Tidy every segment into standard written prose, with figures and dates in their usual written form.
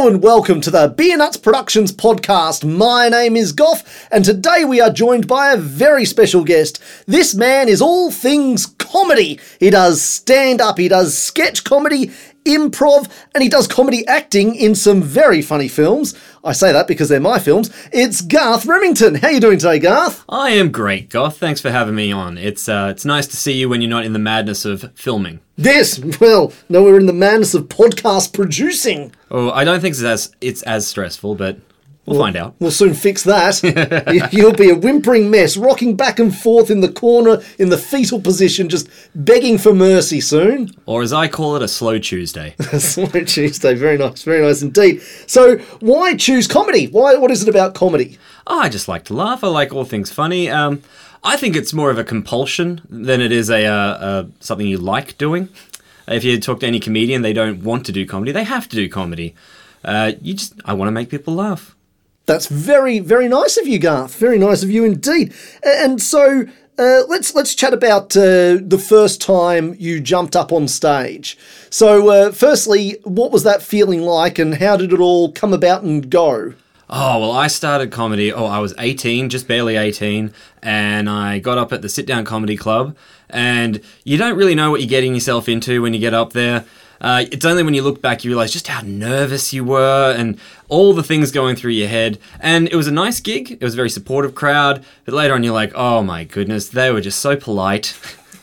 Hello and welcome to the Beer Nuts Productions podcast. My name is Goff, and today we are joined by a very special guest. This man is all things comedy. He does stand-up, he does sketch comedy, improv, and he does comedy acting in some very funny films. I say that because they're my films. It's Garth Remington. How are you doing today, Garth? I am great, Goth. Thanks for having me on. It's nice to see you when you're not in the madness of filming. Yes, well, no, we're in the madness of podcast producing. Oh, I don't think it's as stressful, but we'll find out. We'll soon fix that. You'll be a whimpering mess, rocking back and forth in the corner in the fetal position, just begging for mercy soon. Or as I call it, a slow Tuesday. Slow Tuesday, very nice indeed. So, why choose comedy? What is it about comedy? Oh, I just like to laugh. I like all things funny. I think it's more of a compulsion than it is a something you like doing. If you talk to any comedian, they don't want to do comedy. They have to do comedy. I want to make people laugh. That's very, very nice of you, Garth. Very nice of you indeed. And so, let's chat about the first time you jumped up on stage. So, firstly, what was that feeling like, and how did it all come about and go? Oh, well, I started comedy, I was 18, just barely 18, and I got up at the Sit Down Comedy Club, and you don't really know what you're getting yourself into when you get up there. It's only when you look back you realise just how nervous you were and all the things going through your head. And it was a nice gig, it was a very supportive crowd, but later on you're like, oh my goodness, they were just so polite.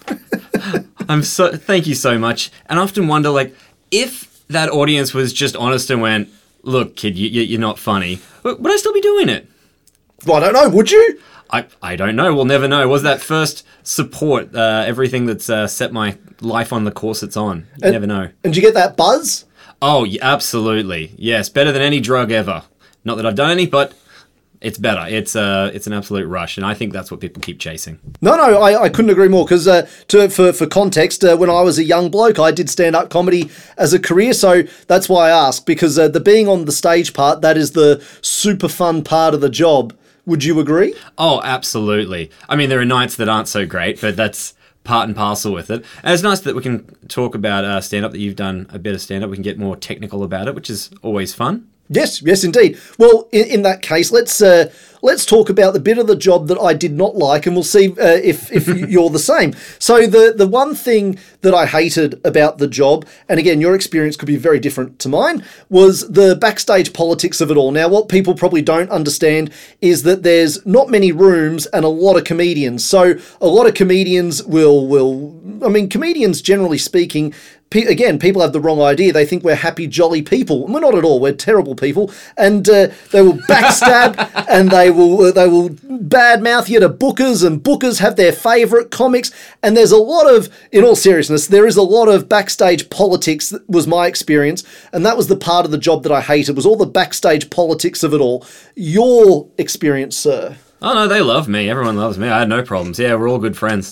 Thank you so much. And I often wonder, like, if that audience was just honest and went, look, kid, you're not funny, would I still be doing it? Well, I don't know, would you? I don't know. We'll never know. Was that first support everything that's set my life on the course it's on? You never know. And did you get that buzz? Oh, yeah, absolutely. Yes, better than any drug ever. Not that I've done any, but it's better. It's an absolute rush, and I think that's what people keep chasing. No, I couldn't agree more, because for context, when I was a young bloke, I did stand-up comedy as a career, so that's why I asked, because the being on the stage part, that is the super fun part of the job. Would you agree? Oh, absolutely. I mean, there are nights that aren't so great, but that's part and parcel with it. And it's nice that we can talk about stand-up, that you've done a bit of stand-up. We can get more technical about it, which is always fun. Yes, indeed. Well, in that case, let's talk about the bit of the job that I did not like, and we'll see if you're the same. So the one thing that I hated about the job, and again, your experience could be very different to mine, was the backstage politics of it all. Now, what people probably don't understand is that there's not many rooms and a lot of comedians. So a lot of comedians comedians generally speaking, again, people have the wrong idea. They think we're happy, jolly people. We're not at all. We're terrible people. And they will backstab and they will badmouth you to bookers, and bookers have their favourite comics. And there's a lot of, in all seriousness, there is a lot of backstage politics, that was my experience. And that was the part of the job that I hated, was all the backstage politics of it all. Your experience, sir? Oh, no, they love me. Everyone loves me. I had no problems. Yeah, we're all good friends.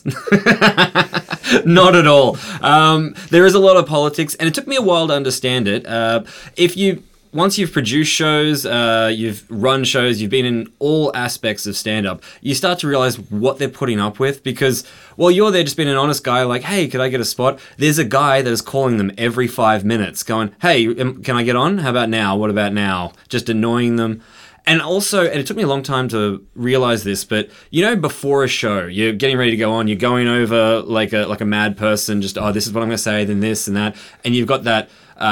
Not at all. There is a lot of politics, and it took me a while to understand it. Once you've produced shows, you've run shows, you've been in all aspects of stand-up, you start to realize what they're putting up with, because while you're there just being an honest guy like, hey, could I get a spot? There's a guy that is calling them every 5 minutes going, hey, can I get on? How about now? What about now? Just annoying them. And also, and it took me a long time to realize this, but before a show, you're getting ready to go on, you're going over like a mad person, just, this is what I'm going to say, then this and that. And you've got that,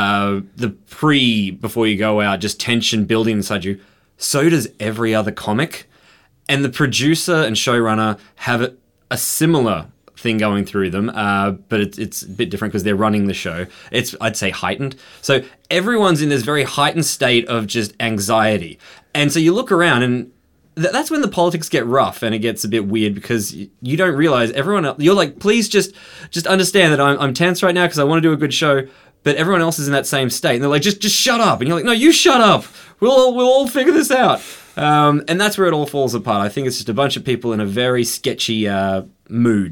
before you go out, just tension building inside you. So does every other comic. And the producer and showrunner have a similar thing going through them, but it's a bit different because they're running the show. It's, I'd say, heightened. So everyone's in this very heightened state of just anxiety. And so you look around, and that's when the politics get rough and it gets a bit weird, because you don't realize everyone else, you're like, please just understand that I'm tense right now because I want to do a good show, but everyone else is in that same state. And they're like, just shut up. And you're like, no, you shut up. We'll all figure this out. And that's where it all falls apart. I think it's just a bunch of people in a very sketchy mood.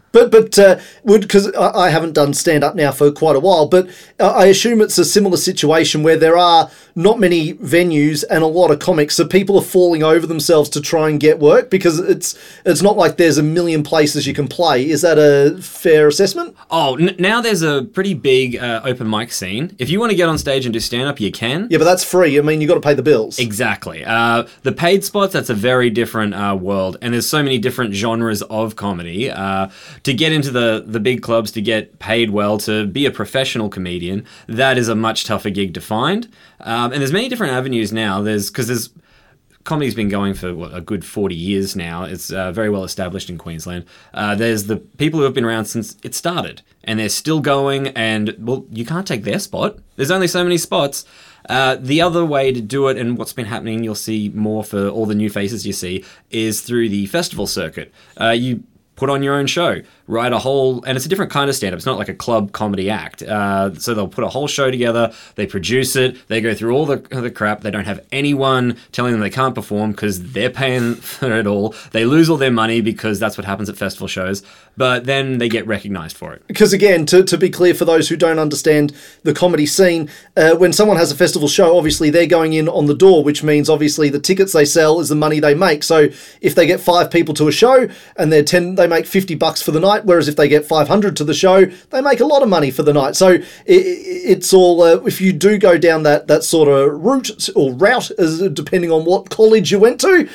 But because I haven't done stand-up now for quite a while, but I assume it's a similar situation where there are not many venues and a lot of comics, so people are falling over themselves to try and get work because it's not like there's a million places you can play. Is that a fair assessment? Oh, now there's a pretty big open mic scene. If you want to get on stage and do stand-up, you can. Yeah, but that's free. I mean, you've got to pay the bills. Exactly. The paid spots, that's a very different world, and there's so many different genres of comedy. To get into the big clubs, to get paid well, to be a professional comedian, that is a much tougher gig to find. And there's many different avenues now. There's comedy's been going for a good 40 years now. It's very well established in Queensland. There's the people who have been around since it started, and they're still going, and, well, you can't take their spot. There's only so many spots. The other way to do it, and what's been happening, you'll see more for all the new faces you see, is through the festival circuit. You put on your own show, write a whole, and it's a different kind of stand-up. It's not like a club comedy act. So they'll put a whole show together, they produce it, they go through all the crap, they don't have anyone telling them they can't perform because they're paying for it all. They lose all their money because that's what happens at festival shows, but then they get recognised for it. Because again, to be clear for those who don't understand the comedy scene, when someone has a festival show, obviously they're going in on the door, which means obviously the tickets they sell is the money they make. So if they get 5 people to a show and they make $50 for the night, whereas if they get 500 to the show, they make a lot of money for the night. So it's all, if you do go down that sort of route, as depending on what college you went to,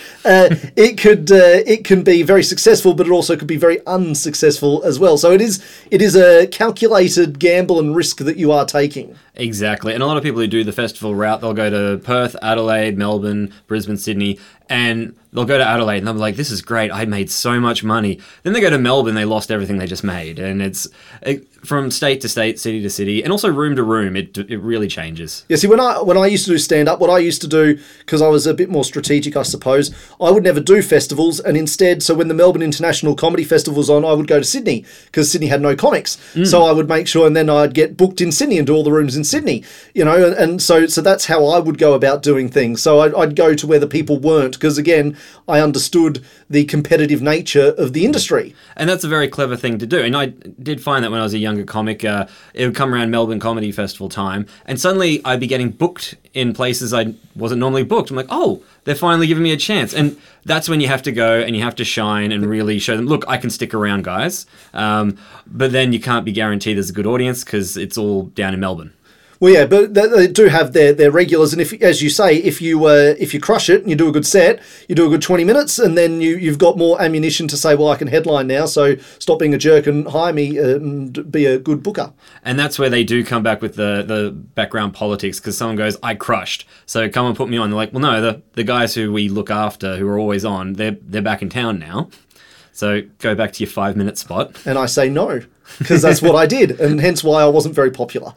it can be very successful, but it also could be very unsuccessful as well. So it is a calculated gamble and risk that you are taking. Exactly. And a lot of people who do the festival route, they'll go to Perth, Adelaide, Melbourne, Brisbane, Sydney, and they'll go to Adelaide and they'll be like, this is great, I made so much money. Then they go to Melbourne, they lost everything they just made. And from state to state, city to city, and also room to room, it really changes. Yeah, see, when I used to do stand-up, what I used to do, because I was a bit more strategic, I suppose, I would never do festivals, and instead, so when the Melbourne International Comedy Festival was on, I would go to Sydney, because Sydney had no comics. So I would make sure, and then I'd get booked in Sydney and do all the rooms in Sydney, and so that's how I would go about doing things. So I'd go to where the people weren't, because again, I understood the competitive nature of the industry. And that's a very clever thing to do. And I did find that when I was a younger comic, it would come around Melbourne Comedy Festival time, and suddenly I'd be getting booked in places I wasn't normally booked. I'm like, oh, they're finally giving me a chance. And that's when you have to go and you have to shine and really show them, look, I can stick around, guys. But then you can't be guaranteed there's a good audience because it's all down in Melbourne. Well, yeah, but they do have their regulars, and if, as you say, if you crush it and you do a good set, you do a good 20 minutes, and then you've got more ammunition to say, well, I can headline now, so stop being a jerk and hire me and be a good booker. And that's where they do come back with the background politics, because someone goes, I crushed, so come and put me on. They're like, well, no, the guys who we look after, who are always on, they're back in town now. So go back to your 5-minute spot. And I say no, because that's what I did, and hence why I wasn't very popular.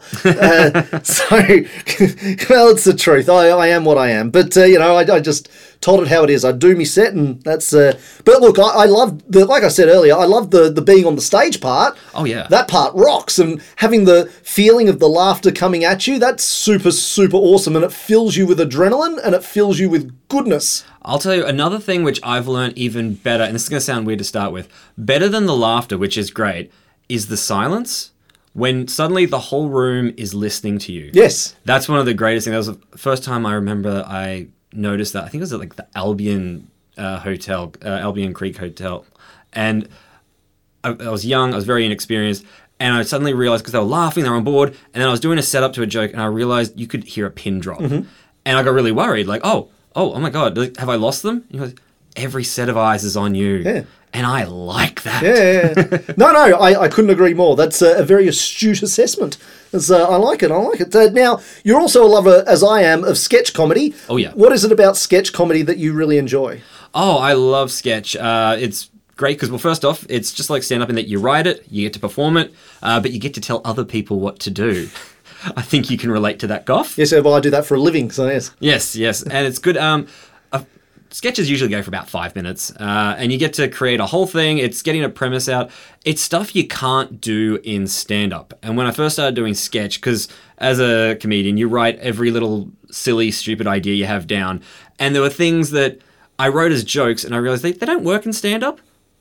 Well, it's the truth. I am what I am. But, I just told it how it is. I do me set, and that's... But look, I love, like I said earlier, I love the being on the stage part. Oh, yeah. That part rocks, and having the feeling of the laughter coming at you, that's super, super awesome, and it fills you with adrenaline, and it fills you with goodness. I'll tell you another thing which I've learned even better, and this is going to sound weird to start with, better than the laughter, which is great, is the silence. When suddenly the whole room is listening to you. Yes. That's one of the greatest things. That was the first time I remember I noticed that. I think it was at like the Albion Hotel, Albion Creek Hotel. And I was young, I was very inexperienced, and I suddenly realized, because they were laughing, they were on board, and then I was doing a setup to a joke, and I realized you could hear a pin drop. Mm-hmm. And I got really worried, like, oh my God, have I lost them? And he goes, every set of eyes is on you. Yeah. And I like that. Yeah. No, I couldn't agree more. That's a very astute assessment. I like it. Now, you're also a lover, as I am, of sketch comedy. Oh, yeah. What is it about sketch comedy that you really enjoy? Oh, I love sketch. It's great because, well, first off, it's just like stand-up in that you write it, you get to perform it, but you get to tell other people what to do. I think you can relate to that, Goff. Yes, well, I do that for a living, so yes. Yes, and it's good. Sketches usually go for about 5 minutes, and you get to create a whole thing. It's getting a premise out. It's stuff you can't do in stand-up. And when I first started doing sketch, because as a comedian, you write every little silly, stupid idea you have down, and there were things that I wrote as jokes, and I realized they don't work in stand-up,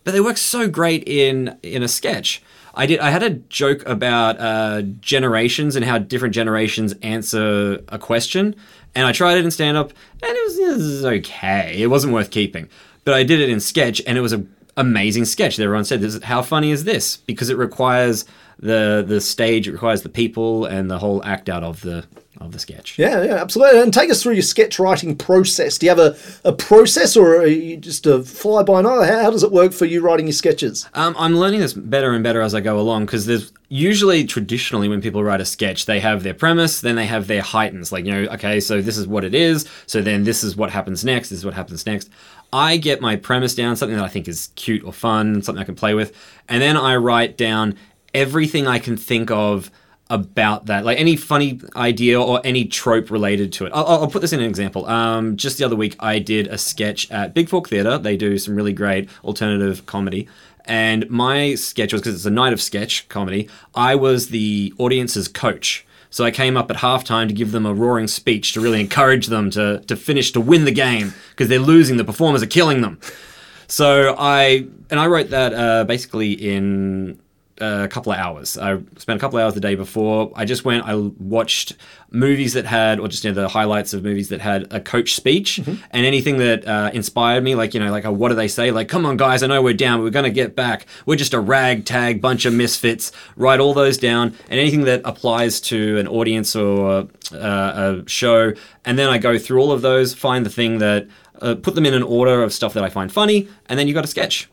but they work so great in a sketch. I had a joke about generations and how different generations answer a question, and I tried it in stand-up, and it was okay. It wasn't worth keeping. But I did it in sketch, and it was an amazing sketch. Everyone said, how funny is this? Because it requires the stage, it requires the people, and the whole act out of the sketch. Yeah, absolutely. And take us through your sketch writing process. Do you have a process, or are you just a fly-by-night? How does it work for you writing your sketches? I'm learning this better and better as I go along, because there's usually, traditionally, when people write a sketch, they have their premise, then they have their heightens. Like, okay, so this is what it is, so then this is what happens next, this is what happens next. I get my premise down, something that I think is cute or fun, something I can play with, and then I write down everything I can think of about that, like any funny idea or any trope related to it. I'll put this in an example. Just the other week, I did a sketch at Big Fork Theatre. They do some really great alternative comedy. And my sketch was, because it's a night of sketch comedy, I was the audience's coach. So I came up at halftime to give them a roaring speech to really encourage them to finish, to win the game, because they're losing, the performers are killing them. So I wrote that basically in a couple of hours. I spent a couple of hours the day before. I watched movies that had, or just the highlights of movies that had a coach speech, and anything that inspired me, like what do they say? Like, come on guys, I know we're down, but we're going to get back. We're just a ragtag bunch of misfits. Write all those down, and anything that applies to an audience or a show, and then I go through all of those, find the thing that, put them in an order of stuff that I find funny, and then you got a sketch.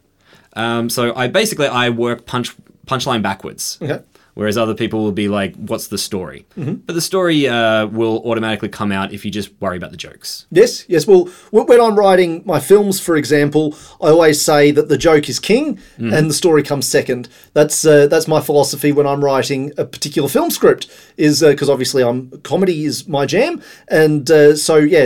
So I work punchline backwards. Okay. Whereas other people will be like, what's the story? But the story will automatically come out if you just worry about the jokes. Yes. Well, when I'm writing my films, for example, I always say that the joke is king and the story comes second. That's my philosophy when I'm writing a particular film script, is because obviously comedy is my jam. And I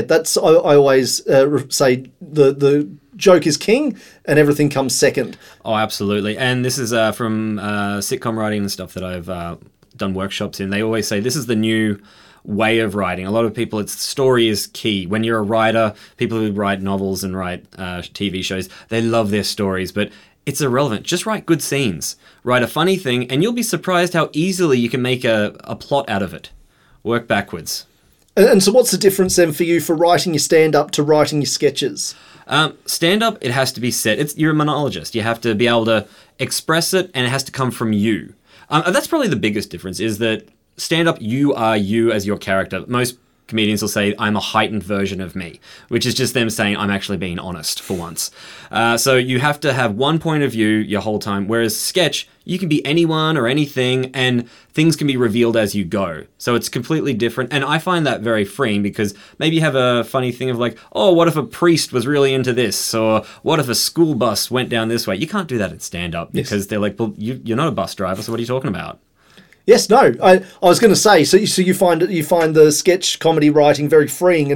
always say the joke is king and everything comes second. Oh, absolutely. And this is from sitcom writing and stuff that I've done workshops in. They always say this is the new way of writing. A lot of people, story is key. When you're a writer, people who write novels and write TV shows, they love their stories, but it's irrelevant. Just write good scenes. Write a funny thing, and you'll be surprised how easily you can make a plot out of it. Work backwards. And so what's the difference then for you for writing your stand-up to writing your sketches? Stand-up, it has to be set. You're a monologist. You have to be able to express it, and it has to come from you. That's probably the biggest difference, is that stand-up, you are you as your character. Most comedians will say, I'm a heightened version of me, which is just them saying, I'm actually being honest for once. So you have to have one point of view your whole time, whereas sketch, you can be anyone or anything, and things can be revealed as you go. So it's completely different, and I find that very freeing, because maybe you have a funny thing of like, oh, what if a priest was really into this? Or what if a school bus went down this way? You can't do that in stand-up, because they're like, well, you're not a bus driver, so what are you talking about? Yes, no. I was going to say, so you find the sketch comedy writing very freeing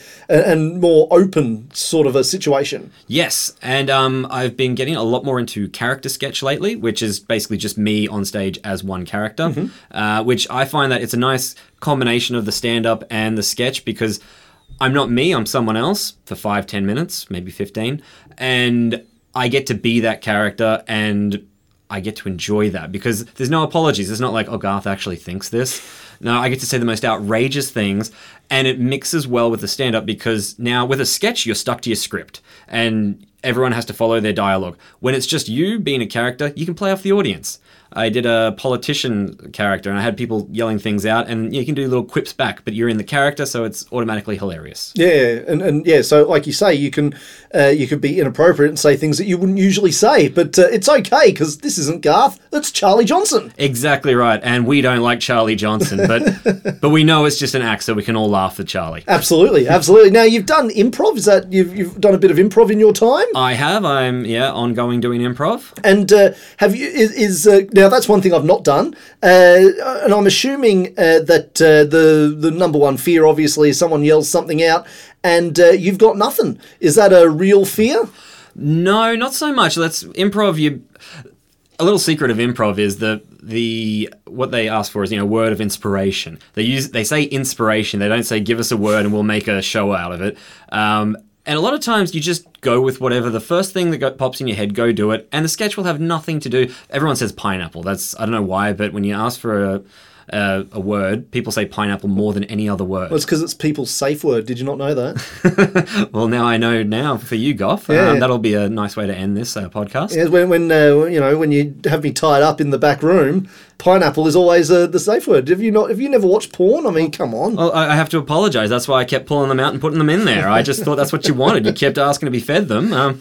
and more open sort of a situation. Yes, and I've been getting a lot more into character sketch lately, which is basically just me on stage as one character, which I find that it's a nice combination of the stand-up and the sketch, because I'm not me, I'm someone else for 5-10 minutes, maybe 15, and I get to be that character, and I get to enjoy that, because there's no apologies. It's not like, oh, Garth actually thinks this. No, I get to say the most outrageous things, and it mixes well with the stand-up, because now with a sketch, you're stuck to your script, and everyone has to follow their dialogue. When it's just you being a character, you can play off the audience. I did a politician character, and I had people yelling things out, and you can do little quips back, but you're in the character, so it's automatically hilarious. Yeah, and yeah, so like you say, you could be inappropriate and say things that you wouldn't usually say, but it's okay, because this isn't Garth, that's Charlie Johnson. Exactly right, and we don't like Charlie Johnson, but we know it's just an act, so we can all laugh at Charlie. Absolutely. Now, you've done improv. Is that you've done a bit of improv in your time? I have. I'm ongoing doing improv. And have you now that's one thing I've not done, and I'm assuming that the number one fear obviously is someone yells something out, and you've got nothing. Is that a real fear? No, not so much. That's improv. A little secret of improv is the what they ask for is word of inspiration. They say inspiration. They don't say give us a word and we'll make a show out of it. And a lot of times you just go with whatever the first thing that pops in your head, go do it. And the sketch will have nothing to do. Everyone says pineapple. I don't know why, but when you ask for a word, people say pineapple more than any other word. Well, it's because it's people's safe word. Did you not know that? Well, now I know now for you, Goff. Yeah. That'll be a nice way to end this podcast. Yeah, when you have me tied up in the back room, pineapple is always the safe word. Have you never watched porn? I mean, come on. Well, I have to apologise. That's why I kept pulling them out and putting them in there. I just thought that's what you wanted. You kept asking to be fed them.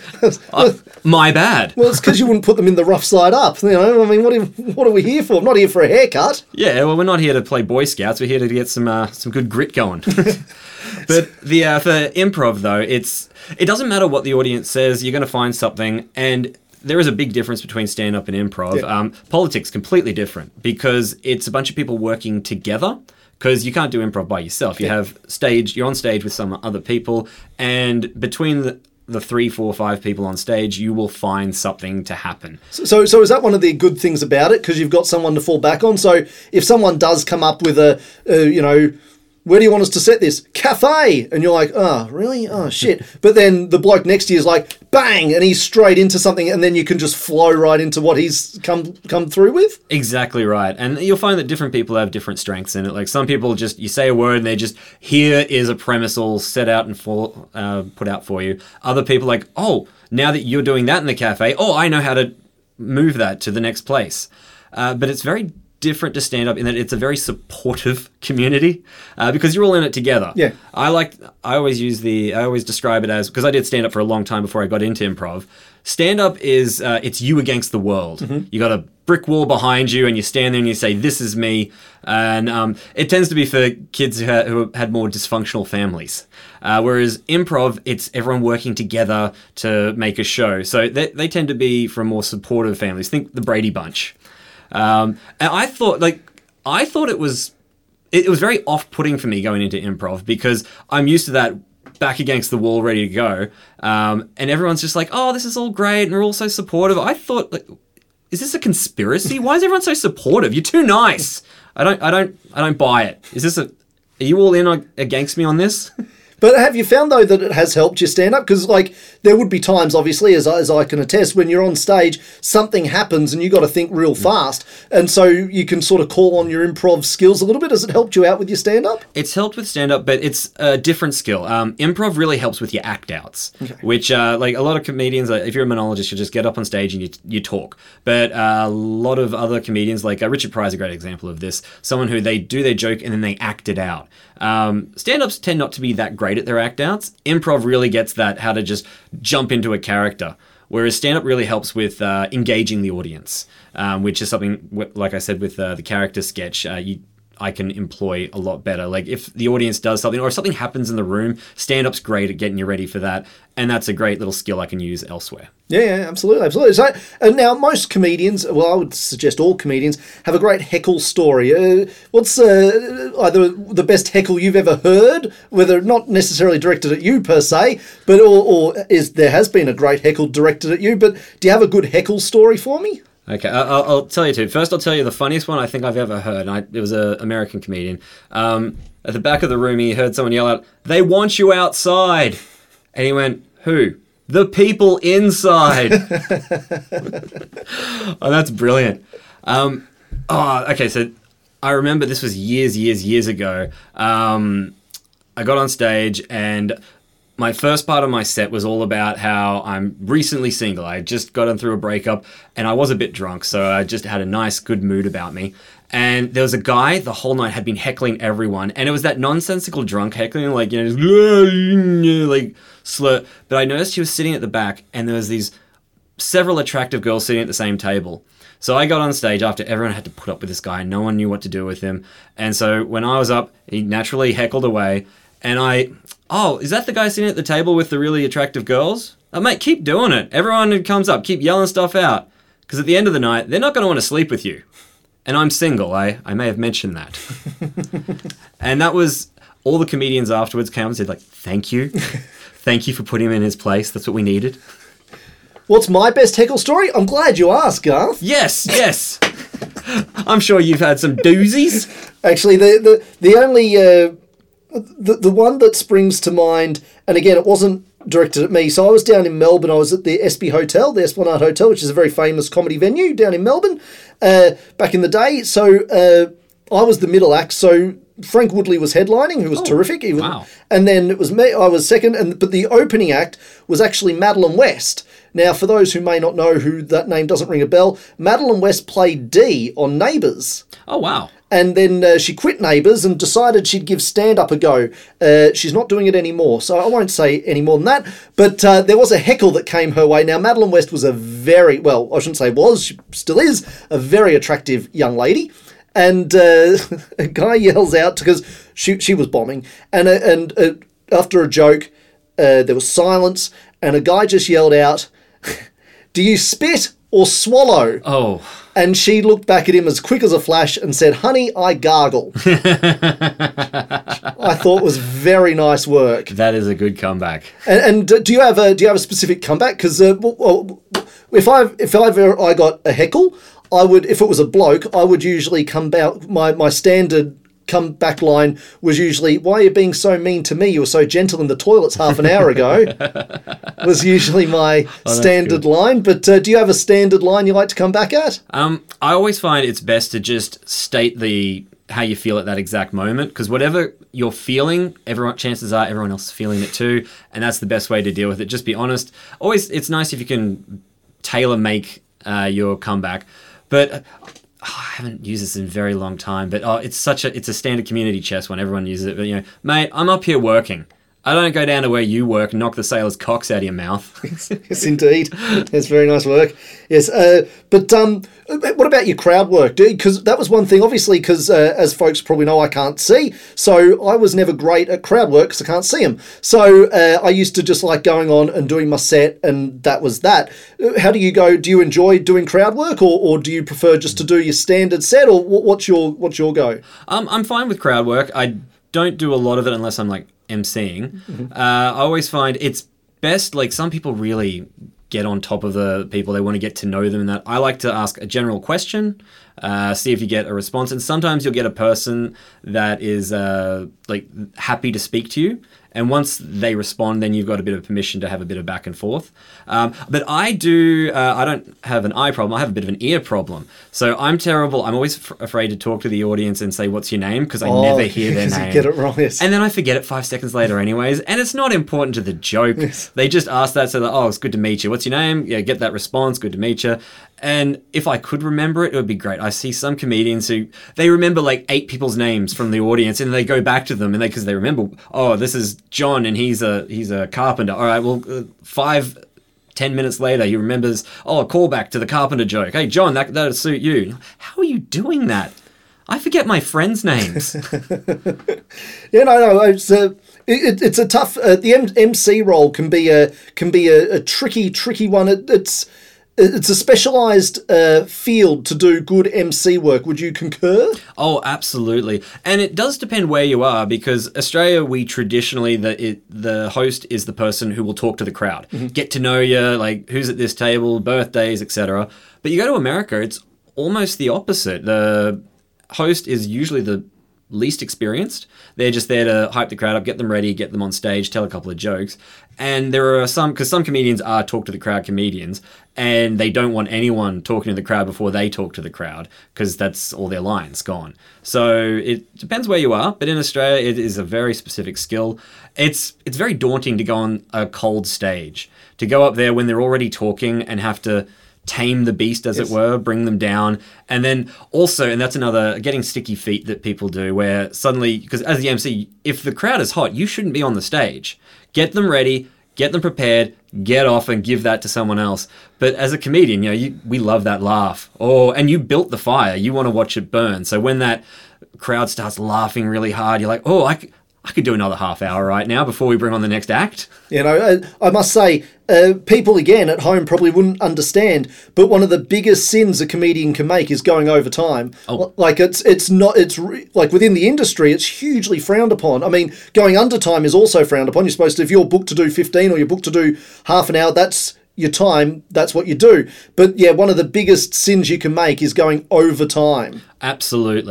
My bad. Well, it's because you wouldn't put them in the rough side up. I mean, what are we here for? I'm not here for a haircut. Yeah, well, we're not here to play Boy Scouts. We're here to get some good grit going. But for improv, though, it doesn't matter what the audience says. You're going to find something, and there is a big difference between stand-up and improv. Yeah. Politics, completely different, because it's a bunch of people working together. Because you can't do improv by yourself. You're on stage with some other people, and between the 3, 4, 5 people on stage, you will find something to happen. So is that one of the good things about it? Because you've got someone to fall back on. So if someone does come up with where do you want us to set this? Cafe! And you're like, oh, really? Oh, shit. But then the bloke next to you is like, bang! And he's straight into something, and then you can just flow right into what he's come through with? Exactly right. And you'll find that different people have different strengths in it. Like some people you say a word and they just, here is a premise all set out and put out for you. Other people like, oh, now that you're doing that in the cafe, oh, I know how to move that to the next place. But it's very different to stand up in that it's a very supportive community because you're all in it together. Yeah. I always describe it as, because I did stand up for a long time before I got into improv. Stand up is it's you against the world. Mm-hmm. You got a brick wall behind you and you stand there and you say, this is me. And it tends to be for kids who had more dysfunctional families. Whereas improv, it's everyone working together to make a show. So they tend to be from more supportive families. Think the Brady Bunch. And I thought it was very off-putting for me going into improv because I'm used to that back against the wall, ready to go. And everyone's just like, oh, this is all great. And we're all so supportive. I thought, like, is this a conspiracy? Why is everyone so supportive? You're too nice. I don't buy it. Are you all in against me on this? But have you found, though, that it has helped you stand up? Because, there would be times, obviously, as I can attest, when you're on stage, something happens and you got to think real fast. And so you can sort of call on your improv skills a little bit. Has it helped you out with your stand-up? It's helped with stand-up, but it's a different skill. Improv really helps with your act-outs, which, a lot of comedians, if you're a monologist, you just get up on stage and you talk. But a lot of other comedians, like Richard Pryor is a great example of this, someone who they do their joke and then they act it out. Stand-ups tend not to be that great at their act-outs. Improv really gets that, how to just jump into a character. Whereas stand-up really helps with engaging the audience, which is something, like I said, with the character sketch, I can employ a lot better. Like if the audience does something or if something happens in the room, stand-up's great at getting you ready for that. And that's a great little skill I can use elsewhere. Yeah, absolutely. So, and now most comedians, well, I would suggest all comedians, have a great heckle story. What's either the best heckle you've ever heard, whether not necessarily directed at you per se, but or there has been a great heckle directed at you, but do you have a good heckle story for me? Okay, I'll tell you two. First, I'll tell you the funniest one I think I've ever heard. It was an American comedian. At the back of the room, he heard someone yell out, "They want you outside." And he went, "Who?" "The people inside." Oh, that's brilliant. Okay, so I remember this was years ago. I got on stage and my first part of my set was all about how I'm recently single. I had just gotten through a breakup and I was a bit drunk, so I just had a nice, good mood about me. And there was a guy the whole night had been heckling everyone, and it was that nonsensical drunk heckling, like, just, like slur. But I noticed he was sitting at the back, and there was these several attractive girls sitting at the same table. So I got on stage after everyone had to put up with this guy, and no one knew what to do with him. And so when I was up, he naturally heckled away, and is that the guy sitting at the table with the really attractive girls? Oh, mate, keep doing it. Everyone who comes up, keep yelling stuff out. Because at the end of the night, they're not going to want to sleep with you. And I'm single. I may have mentioned that. And that was, all the comedians afterwards came and said, like, thank you. Thank you for putting him in his place. That's what we needed. What's my best heckle story? I'm glad you asked, Garth. Yes. I'm sure you've had some doozies. Actually, the only The one that springs to mind, and again, it wasn't directed at me. So I was down in Melbourne. I was at the Esplanade Hotel, which is a very famous comedy venue down in Melbourne back in the day. So I was the middle act. So Frank Woodley was headlining, who was terrific. Wow. And then it was me. I was second. But the opening act was actually Madeline West. Now, for those who may not know who that name doesn't ring a bell, Madeline West played Dee on Neighbours. Oh, wow. And then she quit Neighbours and decided she'd give stand-up a go. She's not doing it anymore, so I won't say any more than that. But there was a heckle that came her way. Now, Madeline West was I shouldn't say was, she still is, a very attractive young lady. And a guy yells out, because she was bombing, and after a joke, there was silence, and a guy just yelled out, "Do you spit or swallow?" Oh. And she looked back at him as quick as a flash and said, "Honey, I gargle." I thought it was very nice work. That is a good comeback. And do you have a specific comeback? Because if I got a heckle, I would, if it was a bloke, I would usually come back. My standard comeback line was usually, "Why are you being so mean to me? You were so gentle in the toilets half an hour ago." Was usually my standard line. But do you have a standard line you like to come back at? I always find it's best to just state how you feel at that exact moment, because whatever you're feeling, chances are everyone else is feeling it too, and that's the best way to deal with it. Just be honest. Always, it's nice if you can tailor make your comeback, but. I haven't used this in a very long time, but it's a standard community chest one. Everyone uses it. But, mate, I'm up here working. I don't go down to where you work and knock the sailors' cocks out of your mouth. Yes, indeed. It's very nice work. Yes, but what about your crowd work? Because that was one thing, obviously, because as folks probably know, I can't see. So I was never great at crowd work because I can't see them. So I used to just like going on and doing my set, and that was that. How do you go? Do you enjoy doing crowd work, or do you prefer just to do your standard set, or what's your go? I'm fine with crowd work. I don't do a lot of it unless I'm like emceeing. I always find it's best, like some people really get on top of the people, they want to get to know them, and that I like to ask a general question, see if you get a response, and sometimes you'll get a person that is like happy to speak to you, and once they respond, then you've got a bit of permission to have a bit of back and forth. But I don't have an eye problem, I have a bit of an ear problem. So I'm terrible. I'm always afraid to talk to the audience and say, "What's your name?" Because I never hear their name. You get it wrong, yes. And then I forget it 5 seconds later anyways. And it's not important to the joke. Yes. They just ask that so that, "Oh, it's good to meet you. What's your name?" Yeah, get that response, "Good to meet you." And if I could remember it would be great. I see some comedians who, they remember like 8 people's names from the audience, and they go back to them, and because they remember, "Oh, this is John and he's a carpenter." All right, well, 5-10 minutes later, he remembers, a callback to the carpenter joke. "Hey, John, that'll suit you." How are you doing that? I forget my friends' names. Yeah, no, it's a tough. The MC role can be a tricky one. It's a specialised field to do good MC work. Would you concur? Oh, absolutely. And it does depend where you are, because Australia, we traditionally, the host is the person who will talk to the crowd. Mm-hmm. Get to know you, like who's at this table, birthdays, etc. But you go to America, it's almost the opposite. The host is usually the least experienced. They're just there to hype the crowd up, get them ready, get them on stage, tell a couple of jokes. And there are because some comedians are talk to the crowd comedians, and they don't want anyone talking to the crowd before they talk to the crowd, because that's all their lines gone. So it depends where you are, but in Australia it is a very specific skill. It's very daunting to go on a cold stage, to go up there when they're already talking and have to tame the beast, as it were, bring them down. And then also, and that's another getting sticky feet that people do, where suddenly, because as the MC, if the crowd is hot, you shouldn't be on the stage. Get them ready, get them prepared, get off and give that to someone else. But as a comedian, we love that laugh. And you built the fire, you want to watch it burn. So when that crowd starts laughing really hard, you're like, I could do another half hour right now before we bring on the next act. I must say, people again at home probably wouldn't understand, but one of the biggest sins a comedian can make is going over time. Like it's like within the industry, it's hugely frowned upon. I mean, going under time is also frowned upon. You're supposed to, if you're booked to do 15 or you're booked to do half an hour, that's your time, that's what you do. But yeah, one of the biggest sins you can make is going over time. Absolutely.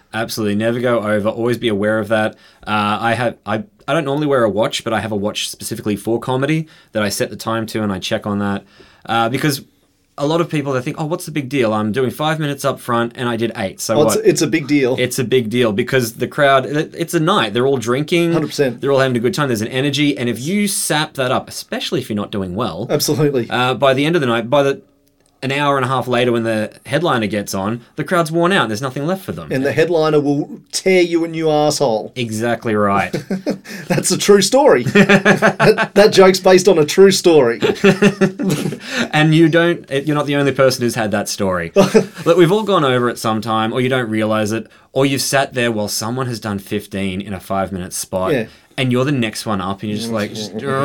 Absolutely, never go over. Always be aware of that. I don't normally wear a watch, but I have a watch specifically for comedy that I set the time to, and I check on that because a lot of people, they think, oh, what's the big deal? I'm doing 5 minutes up front and I did 8. So what? It's a big deal. It's a big deal because the crowd, it's a night. They're all drinking. 100%. They're all having a good time. There's an energy. And if you sap that up, especially if you're not doing well. Absolutely. By the end of the night, an hour and a half later when the headliner gets on, the crowd's worn out and there's nothing left for them. And the headliner will tear you a new asshole. Exactly right. That's a true story. that joke's based on a true story. And you're not the only person who's had that story. Look, we've all gone over it sometime, or you don't realize it, or you've sat there while someone has done 15 in a 5-minute spot, and you're the next one up, and you're just like,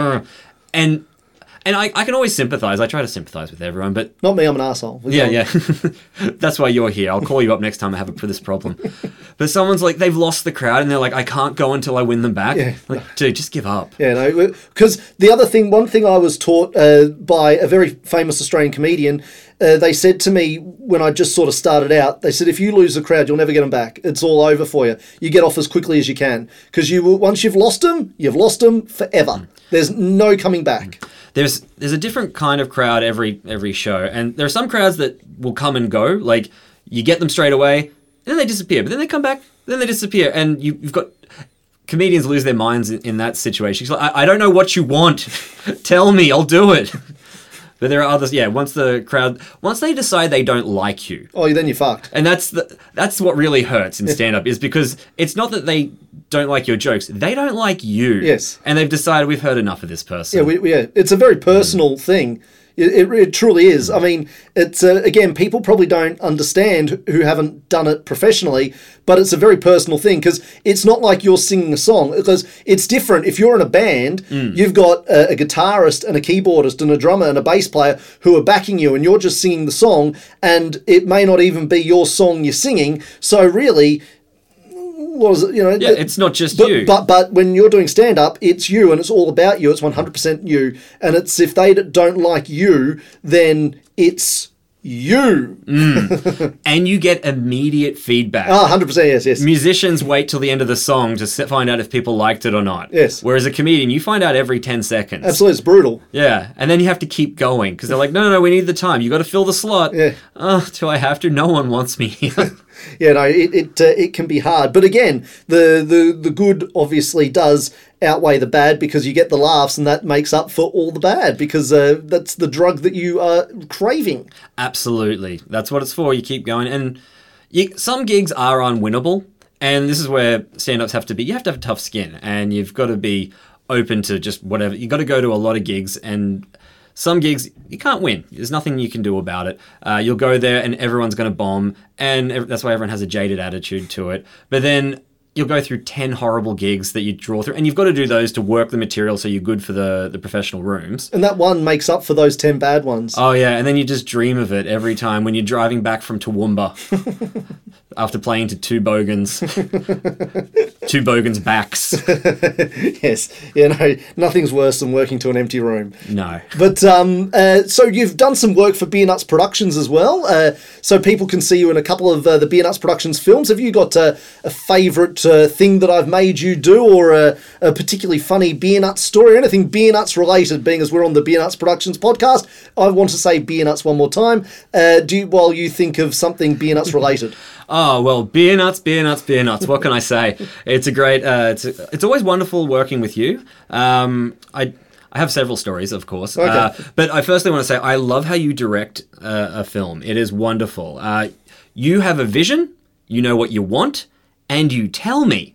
And I can always sympathise. I try to sympathise with everyone, but... Not me, I'm an arsehole. Yeah. That's why you're here. I'll call you up next time I have this problem. But someone's like, they've lost the crowd, and they're like, I can't go until I win them back. Yeah. Like, dude, just give up. Yeah, no, because one thing I was taught by a very famous Australian comedian, they said to me when I just sort of started out, they said, if you lose the crowd, you'll never get them back. It's all over for you. You get off as quickly as you can. Because once you've lost them forever. There's no coming back. There's a different kind of crowd every show, and there are some crowds that will come and go. Like, you get them straight away, and then they disappear, but then they come back, then they disappear, and you've got comedians lose their minds in that situation. It's like, I don't know what you want. Tell me, I'll do it. But there are others, once they decide they don't like you. Oh, then you're fucked. And that's what really hurts in stand-up, is because it's not that they don't like your jokes, they don't like you. Yes. And they've decided, we've heard enough of this person. Yeah, it's a very personal thing. It truly is. I mean, it's again, people probably don't understand who haven't done it professionally, but it's a very personal thing because it's not like you're singing a song, because it's different. If you're in a band, you've got a guitarist and a keyboardist and a drummer and a bass player who are backing you, and you're just singing the song, and it may not even be your song you're singing. So really, what is it? It's not just you. But when you're doing stand up, it's you, and it's all about you. It's 100% you, and it's if they don't like you, then it's you. And you get immediate feedback. 100%, yes. Musicians wait till the end of the song to find out if people liked it or not. Yes. Whereas a comedian, you find out every 10 seconds. Absolutely, it's brutal. Yeah, and then you have to keep going because they're like, no, we need the time. You got to fill the slot. Yeah. Oh, do I have to? No one wants me here. Yeah, no, it can be hard. But again, the good obviously does outweigh the bad because you get the laughs, and that makes up for all the bad because that's the drug that you are craving. Absolutely. That's what it's for. You keep going. And some gigs are unwinnable, and this is where stand-ups have to be. You have to have tough skin, and you've got to be open to just whatever. You've got to go to a lot of gigs, and some gigs, you can't win. There's nothing you can do about it. You'll go there and everyone's going to bomb, and that's why everyone has a jaded attitude to it. But then you'll go through 10 horrible gigs that you draw through, and you've got to do those to work the material so you're good for the professional rooms. And that one makes up for those 10 bad ones. Oh, yeah, and then you just dream of it every time when you're driving back from Toowoomba after playing to two bogans. Two bogans' backs. Yes. Nothing's worse than working to an empty room. No. But, so you've done some work for Beer Nuts Productions as well, so people can see you in a couple of the Beer Nuts Productions films. Have you got a favourite thing that I've made you do, or a particularly funny Beer Nuts story, or anything Beer Nuts related, being as we're on the Beer Nuts Productions podcast? I want to say Beer Nuts one more time, while you think of something Beer Nuts related. Oh, well, beer nuts. What can I say? It's a great, it's always wonderful working with you. I have several stories, of course. Okay. But I firstly want to say, I love how you direct a film. It is wonderful. You have a vision, you know what you want, and you tell me.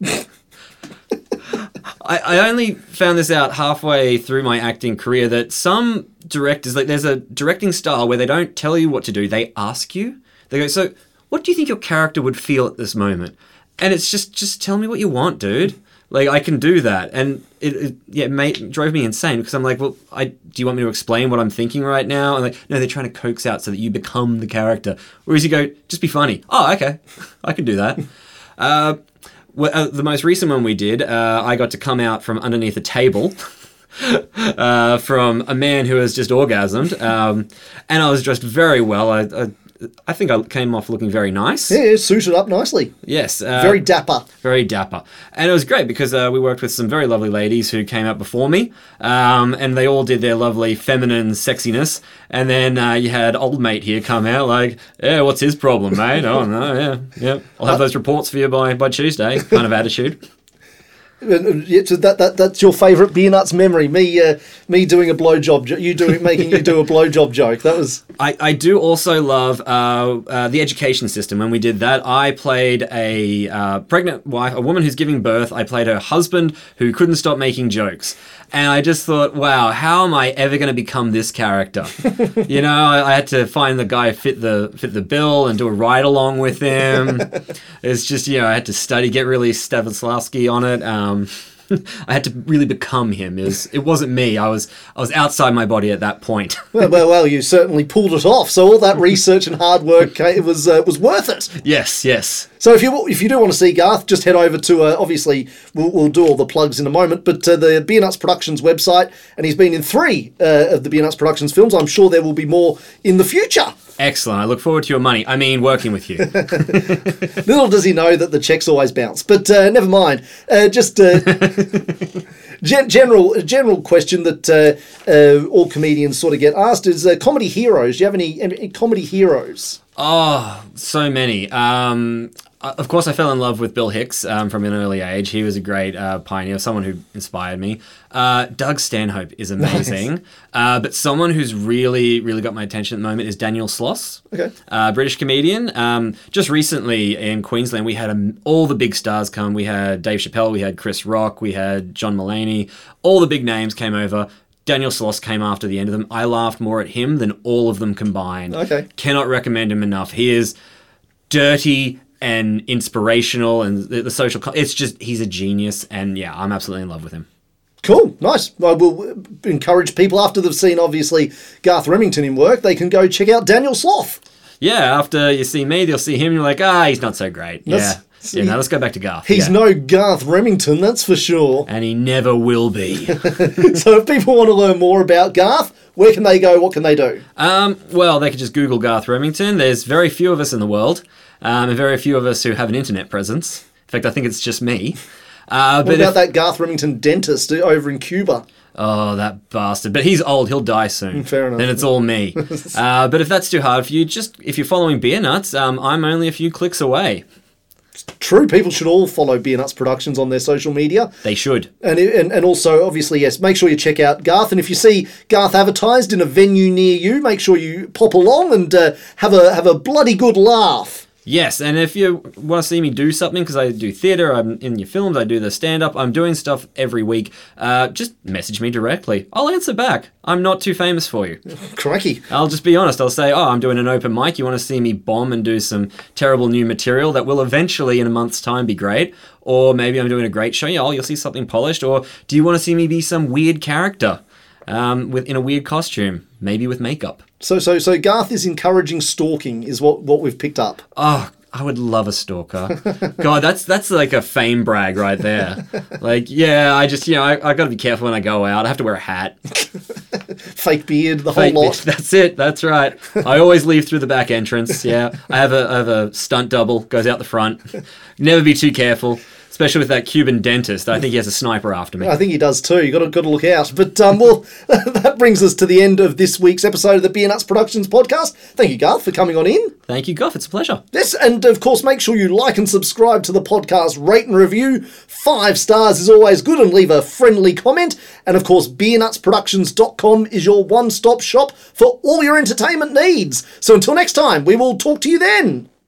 I only found this out halfway through my acting career, that some directors, like, there's a directing style where they don't tell you what to do, they ask you. They go, so what do you think your character would feel at this moment? And it's just tell me what you want, dude. Like, I can do that. And it drove me insane because I'm like, well, do you want me to explain what I'm thinking right now? And like, no, they're trying to coax out so that you become the character. Whereas you go, just be funny. Oh, okay. I can do that. The most recent one we did, I got to come out from underneath a table from a man who has just orgasmed. And I was dressed very well. I think I came off looking very nice. Yeah, suited up nicely. Yes. Very dapper. Very dapper. And it was great because we worked with some very lovely ladies who came out before me, and they all did their lovely feminine sexiness. And then you had old mate here come out like, yeah, what's his problem, mate? Oh, no, yeah. I'll have those reports for you by Tuesday kind of attitude. Yeah, so that's your favourite Beer Nuts memory. Me doing a blowjob, making you do a blowjob joke. That was. I do also love the education system. When we did that, I played a pregnant wife, a woman who's giving birth. I played her husband who couldn't stop making jokes. And I just thought, wow, how am I ever going to become this character? You know, I had to find the guy fit the bill and do a ride along with him. It's just, you know, I had to study, get really Stanislavski on it. I had to really become him. It wasn't me. I was outside my body at that point. Well, you certainly pulled it off. So all that research and hard work, it was worth it. Yes. So if you do want to see Garth, just head over to obviously we'll do all the plugs in a moment, but the Beer Nuts Productions website, and he's been in 3 of the Beer Nuts Productions films. I'm sure there will be more in the future. Excellent. I look forward to your money. I mean, working with you. Little does he know that the checks always bounce. But never mind. General question that all comedians sort of get asked is comedy heroes. Do you have any comedy heroes? Oh, so many. Of course, I fell in love with Bill Hicks from an early age. He was a great pioneer, someone who inspired me. Doug Stanhope is amazing. Nice. But someone who's really, really got my attention at the moment is Daniel Sloss. Okay. British comedian. Just recently in Queensland, we had all the big stars come. We had Dave Chappelle, we had Chris Rock, we had John Mulaney. All the big names came over. Daniel Sloss came after the end of them. I laughed more at him than all of them combined. Okay. Cannot recommend him enough. He is dirty and inspirational, and the social. It's just, he's a genius, and yeah, I'm absolutely in love with him. Cool, nice. I will encourage people after they've seen obviously Garth Remington in work, they can go check out Daniel Sloth. Yeah, after you see me, they'll see him, and you're like, he's not so great. Now let's go back to Garth. He's no Garth Remington, that's for sure. And he never will be. So if people want to learn more about Garth, where can they go? What can they do? Well, they could just Google Garth Remington. There's very few of us in the world, and very few of us who have an internet presence. In fact, I think it's just me. What about that Garth Remington dentist over in Cuba? Oh, that bastard. But he's old. He'll die soon. Fair enough. Then it's all me. But if that's too hard for you, if you're following Beer Nuts, I'm only a few clicks away. True, people should all follow Beer Nuts Productions on their social media. They should. And also, obviously, yes, make sure you check out Garth. And if you see Garth advertised in a venue near you, make sure you pop along and have a bloody good laugh. Yes, and if you want to see me do something, because I do theatre, I'm in your films, I do the stand-up, I'm doing stuff every week, just message me directly. I'll answer back. I'm not too famous for you. Crikey. I'll just be honest. I'll say, I'm doing an open mic. You want to see me bomb and do some terrible new material that will eventually, in a month's time, be great? Or maybe I'm doing a great show. You'll see something polished. Or do you want to see me be some weird character in a weird costume, maybe with makeup? So Garth is encouraging stalking, is what we've picked up. Oh, I would love a stalker. God, that's like a fame brag right there. Like, yeah, I got to be careful when I go out. I have to wear a hat. Fake beard, the whole lot. That's it. That's right. I always leave through the back entrance. Yeah, I have a stunt double, goes out the front. Never be too careful. Especially with that Cuban dentist. I think he has a sniper after me. I think he does too. You got to look out. But well, that brings us to the end of this week's episode of the Beer Nuts Productions podcast. Thank you, Garth, for coming on in. Thank you, Goff. It's a pleasure. Yes, and of course, make sure you like and subscribe to the podcast, rate and review. 5 stars is always good, and leave a friendly comment. And of course, beernutsproductions.com is your one-stop shop for all your entertainment needs. So until next time, we will talk to you then.